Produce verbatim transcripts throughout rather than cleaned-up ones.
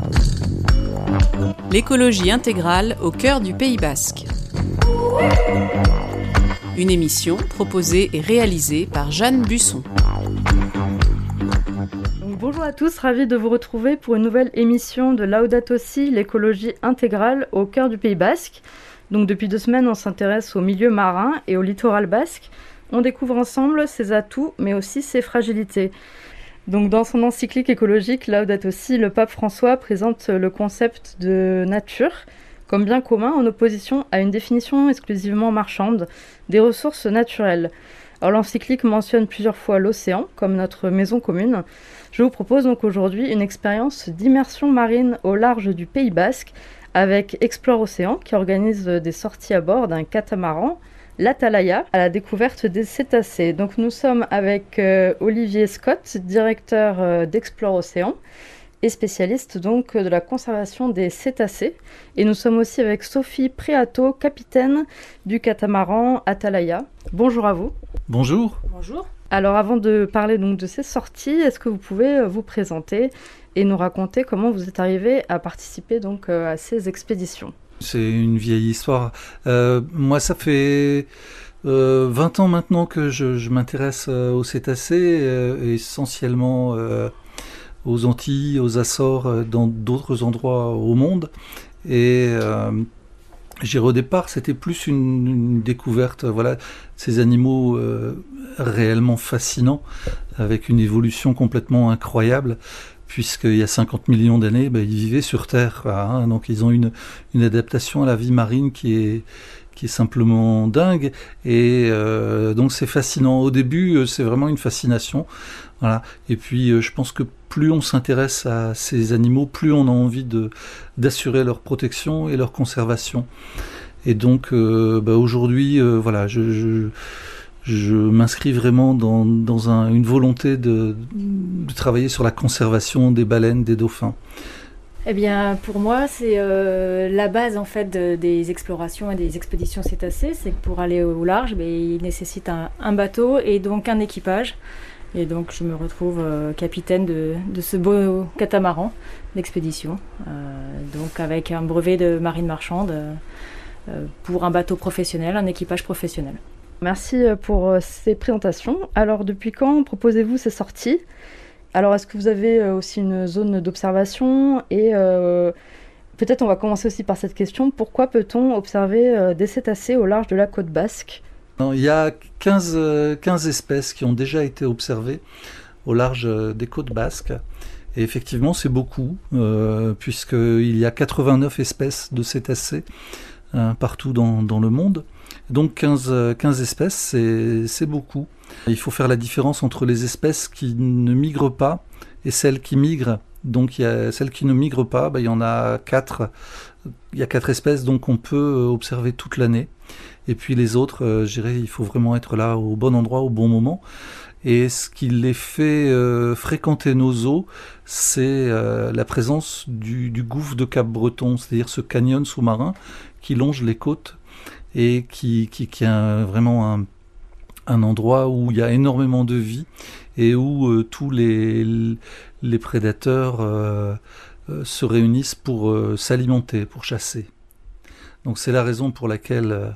L'écologie intégrale au cœur du Pays basque. Une émission proposée et réalisée par Jeanne Busson. Donc, bonjour à tous, ravi de vous retrouver pour une nouvelle émission de Laudato Si, l'écologie intégrale au cœur du Pays basque. Donc depuis deux semaines, on s'intéresse au milieu marin et au littoral basque. On découvre ensemble ses atouts, mais aussi ses fragilités. Donc dans son encyclique écologique Laudato Si, le pape François présente le concept de nature comme bien commun en opposition à une définition exclusivement marchande des ressources naturelles. Alors l'encyclique mentionne plusieurs fois l'océan comme notre maison commune. Je vous propose donc aujourd'hui une expérience d'immersion marine au large du Pays basque avec Explore Océan qui organise des sorties à bord d'un catamaran, l'Atalaya, à la découverte des cétacés. Donc nous sommes avec euh, Olivier Scott, directeur euh, d'Explore Océan et spécialiste donc de la conservation des cétacés. Et nous sommes aussi avec Sophie Préato, capitaine du catamaran Atalaya. Bonjour à vous. Bonjour. Bonjour. Alors avant de parler donc de ces sorties, est-ce que vous pouvez vous présenter et nous raconter comment vous êtes arrivé à participer donc à ces expéditions? C'est une vieille histoire. Euh, moi, ça fait euh, vingt ans maintenant que je, je m'intéresse euh, aux cétacés, euh, essentiellement euh, aux Antilles, aux Açores, euh, dans d'autres endroits au monde. Et euh, j'ai au départ, c'était plus une, une découverte, voilà, ces animaux euh, réellement fascinants, avec une évolution complètement incroyable. Puisqu'il y a cinquante millions d'années, ben, ils vivaient sur Terre. Hein, donc ils ont une, une adaptation à la vie marine qui est, qui est simplement dingue. Et euh, donc c'est fascinant. Au début, c'est vraiment une fascination. Voilà. Et puis je pense que plus on s'intéresse à ces animaux, plus on a envie de, d'assurer leur protection et leur conservation. Et donc euh, ben, aujourd'hui, euh, voilà, je... je Je m'inscris vraiment dans, dans un, une volonté de, de travailler sur la conservation des baleines, des dauphins. Eh bien, pour moi, c'est euh, la base en fait de, des explorations et des expéditions cétacées. C'est que pour aller au large, ben, il nécessite un, un bateau et donc un équipage. Et donc, je me retrouve euh, capitaine de, de ce beau catamaran d'expédition, euh, donc avec un brevet de marine marchande euh, pour un bateau professionnel, un équipage professionnel. Merci pour ces présentations. Alors, depuis quand proposez-vous ces sorties ? Alors, est-ce que vous avez aussi une zone d'observation ? Et euh, peut-être on va commencer aussi par cette question. Pourquoi peut-on observer des cétacés au large de la côte basque ? Non, il y a quinze, quinze espèces qui ont déjà été observées au large des côtes basques. Et effectivement, c'est beaucoup, euh, puisqu'il y a quatre-vingt-neuf espèces de cétacés euh, partout dans, dans le monde. Donc quinze, quinze espèces, c'est, c'est beaucoup. Il faut faire la différence entre les espèces qui ne migrent pas et celles qui migrent. Donc il y a celles qui ne migrent pas, ben, il y en a quatre. Il y a quatre espèces, donc on peut observer toute l'année. Et puis les autres, euh, je dirais, il faut vraiment être là au bon endroit, au bon moment. Et ce qui les fait euh, fréquenter nos eaux, c'est euh, la présence du, du gouffre de Cap-Breton, c'est-à-dire ce canyon sous-marin qui longe les côtes et qui, qui, qui est vraiment un, un endroit où il y a énormément de vie et où euh, tous les, les prédateurs euh, euh, se réunissent pour euh, s'alimenter, pour chasser. Donc c'est la raison pour laquelle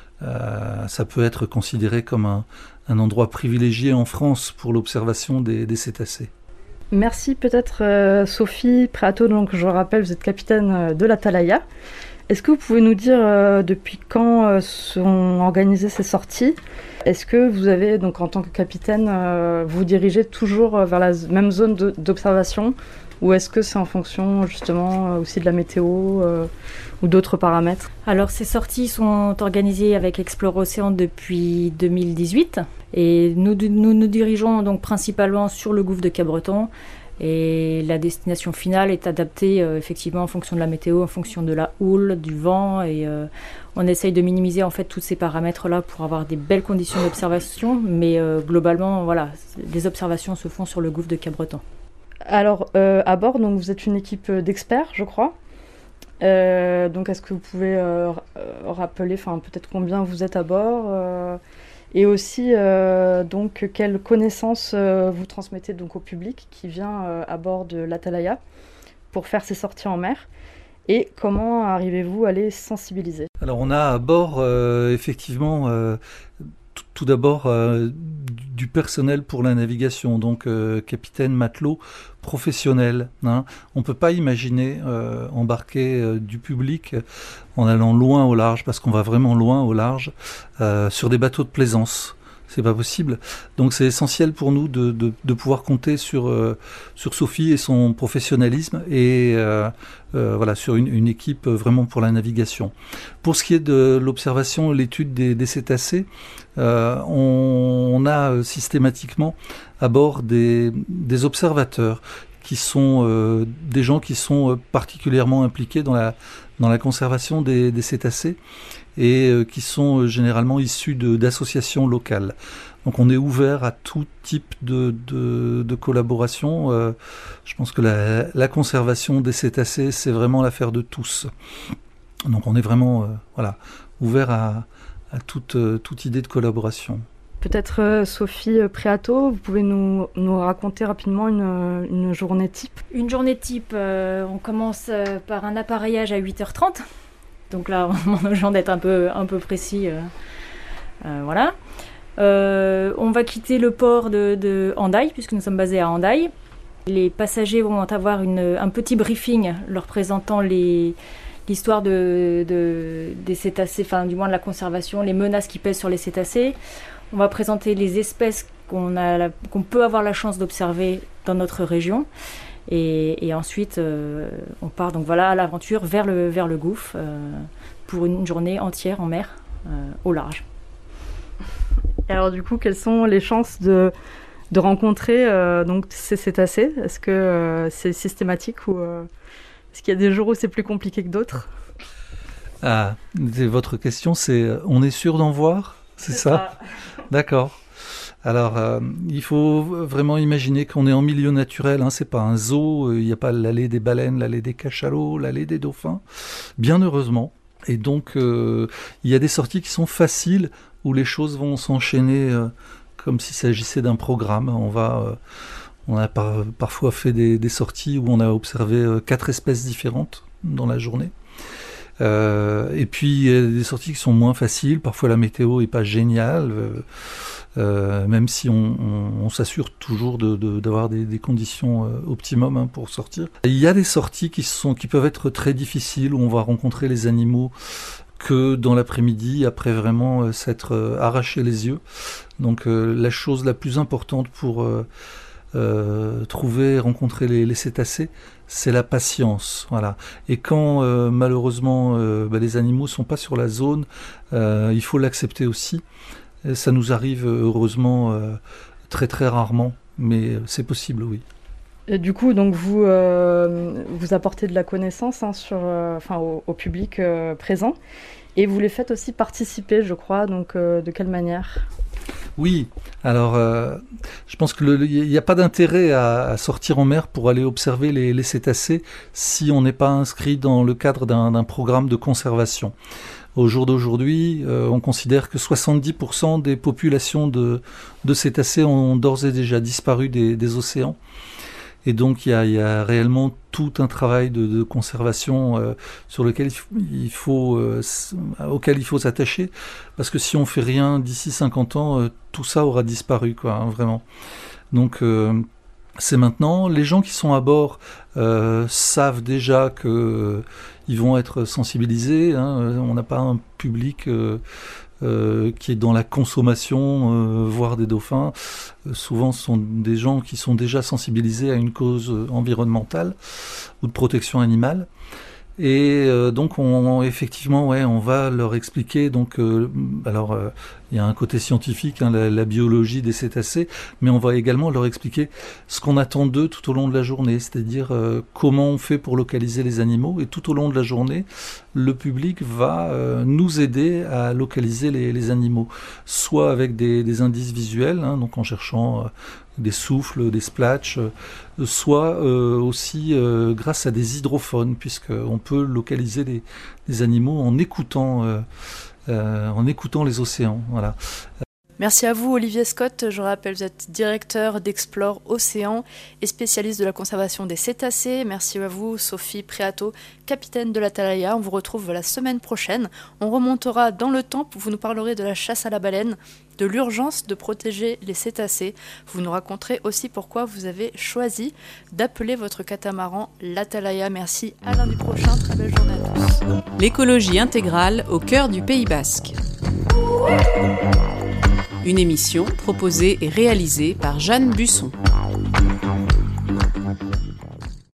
euh, ça peut être considéré comme un, un endroit privilégié en France pour l'observation des, des cétacés. Merci. Peut-être euh, Sophie Préato, donc je rappelle, vous êtes capitaine de l'Atalaya. Est-ce que vous pouvez nous dire euh, depuis quand euh, sont organisées ces sorties ? Est-ce que vous avez, donc en tant que capitaine, euh, vous dirigez toujours vers la même zone de, d'observation ou est-ce que c'est en fonction justement aussi de la météo euh, ou d'autres paramètres ? Alors ces sorties sont organisées avec Explore Océan depuis deux mille dix-huit et nous nous, nous dirigeons donc principalement sur le gouffre de Cap-Breton. Et la destination finale est adaptée euh, effectivement en fonction de la météo, en fonction de la houle, du vent. Et euh, on essaye de minimiser en fait tous ces paramètres-là pour avoir des belles conditions d'observation. Mais euh, globalement, voilà, les observations se font sur le gouffre de Cap-Breton. Alors, euh, à bord, donc, vous êtes une équipe d'experts, je crois. Euh, donc, est-ce que vous pouvez euh, rappeler peut-être combien vous êtes à bord euh, et aussi, euh, donc, quelles connaissances euh, vous transmettez donc, au public qui vient euh, à bord de l'Atalaya pour faire ces sorties en mer? Et comment arrivez-vous à les sensibiliser? Alors on a à bord euh, effectivement euh, tout, tout d'abord euh, du personnel pour la navigation, donc euh, capitaine, matelot, professionnel. Hein. On ne peut pas imaginer euh, embarquer euh, du public en allant loin au large, parce qu'on va vraiment loin au large, euh, sur des bateaux de plaisance. C'est pas possible. Donc c'est essentiel pour nous de, de, de pouvoir compter sur, euh, sur Sophie et son professionnalisme et euh, euh, voilà, sur une, une équipe vraiment pour la navigation. Pour ce qui est de l'observation, l'étude des, des cétacés, euh, on, on a systématiquement à bord des, des observateurs qui sont euh, des gens qui sont particulièrement impliqués dans la, dans la conservation des, des cétacés et euh, qui sont euh, généralement issus de, d'associations locales. Donc on est ouvert à tout type de, de, de collaboration. Euh, je pense que la, la conservation des cétacés, c'est vraiment l'affaire de tous. Donc on est vraiment euh, voilà, ouvert à, à toute, euh, toute idée de collaboration. Peut-être euh, Sophie Priato, vous pouvez nous, nous raconter rapidement une, une journée type? Une journée type, euh, on commence euh, par un appareillage à huit heures trente. Donc là, on demande aux gens d'être un peu, un peu précis. Euh, euh, voilà. Euh, on va quitter le port de, de Hendaye, puisque nous sommes basés à Hendaye. Les passagers vont avoir une, un petit briefing leur présentant les, l'histoire de, de, des cétacés, enfin du moins de la conservation, les menaces qui pèsent sur les cétacés. On va présenter les espèces qu'on, a la, qu'on peut avoir la chance d'observer dans notre région. Et, et ensuite, euh, on part donc voilà à l'aventure vers le, vers le gouffre euh, pour une journée entière en mer, euh, au large. Et alors du coup, quelles sont les chances de, de rencontrer euh, donc ces cétacés? Est-ce que euh, c'est systématique ou euh, est-ce qu'il y a des jours où c'est plus compliqué que d'autres? Ah, votre question, c'est on est sûr d'en voir? C'est, c'est ça, ça D'accord. Alors, euh, il faut vraiment imaginer qu'on est en milieu naturel, hein, c'est pas un zoo, il euh, n'y a pas l'allée des baleines, l'allée des cachalots, l'allée des dauphins, bien heureusement. Et donc, euh, il y a des sorties qui sont faciles, où les choses vont s'enchaîner euh, comme s'il s'agissait d'un programme. On va, euh, on a par, parfois fait des, des sorties où on a observé euh, quatre espèces différentes dans la journée. Euh, et puis il y a des sorties qui sont moins faciles, parfois la météo est pas géniale, euh, euh, même si on, on, on s'assure toujours de, de, d'avoir des, des conditions euh, optimum hein, pour sortir. Il y a des sorties qui, sont, qui peuvent être très difficiles, où on va rencontrer les animaux que dans l'après-midi, après vraiment euh, s'être euh, arraché les yeux. Donc euh, la chose la plus importante pour euh, euh, trouver, rencontrer les, les cétacés, c'est la patience, voilà. Et quand euh, malheureusement euh, bah, les animaux sont pas sur la zone, euh, il faut l'accepter aussi. Et ça nous arrive heureusement euh, très très rarement, mais c'est possible, oui. Et du coup, donc vous euh, vous apportez de la connaissance hein, sur, euh, enfin au, au public euh, présent, et vous les faites aussi participer, je crois. Donc euh, de quelle manière? Oui, alors euh, je pense qu'il n'y a pas d'intérêt à, à sortir en mer pour aller observer les, les cétacés si on n'est pas inscrit dans le cadre d'un, d'un programme de conservation. Au jour d'aujourd'hui, euh, on considère que soixante-dix pour cent des populations de, de cétacés ont d'ores et déjà disparu des, des océans. Et donc il y a, il y a réellement tout un travail de, de conservation euh, sur lequel il faut, euh, auquel il faut s'attacher, parce que si on fait rien d'ici cinquante ans, euh, tout ça aura disparu, quoi, hein, vraiment. Donc euh, c'est maintenant. Les gens qui sont à bord euh, savent déjà que euh, ils vont être sensibilisés. Hein, on n'a pas un public euh, Euh, qui est dans la consommation, euh, voire des dauphins. Euh, souvent, ce sont des gens qui sont déjà sensibilisés à une cause environnementale ou de protection animale. Et euh, donc, on, on, effectivement, ouais, on va leur expliquer. Donc, euh, alors, euh, il y a un côté scientifique, hein, la, la biologie des cétacés, mais on va également leur expliquer ce qu'on attend d'eux tout au long de la journée, c'est-à-dire euh, comment on fait pour localiser les animaux. Et tout au long de la journée, le public va euh, nous aider à localiser les, les animaux, soit avec des, des indices visuels, hein, donc en cherchant euh, des souffles, des splatchs, euh, soit euh, aussi euh, grâce à des hydrophones, puisqu'on peut localiser les, les animaux en écoutant, euh, euh, en écoutant les océans. Voilà. Merci à vous Olivier Scott, je rappelle vous êtes directeur d'Explore Océan et spécialiste de la conservation des cétacés. Merci à vous Sophie Préato, capitaine de l'Atalaya. On vous retrouve la semaine prochaine. On remontera dans le temps, vous nous parlerez de la chasse à la baleine, de l'urgence de protéger les cétacés. Vous nous raconterez aussi pourquoi vous avez choisi d'appeler votre catamaran l'Atalaya. Merci, à lundi prochain, très belle journée à tous. L'écologie intégrale au cœur du Pays Basque. Une émission proposée et réalisée par Jeanne Busson.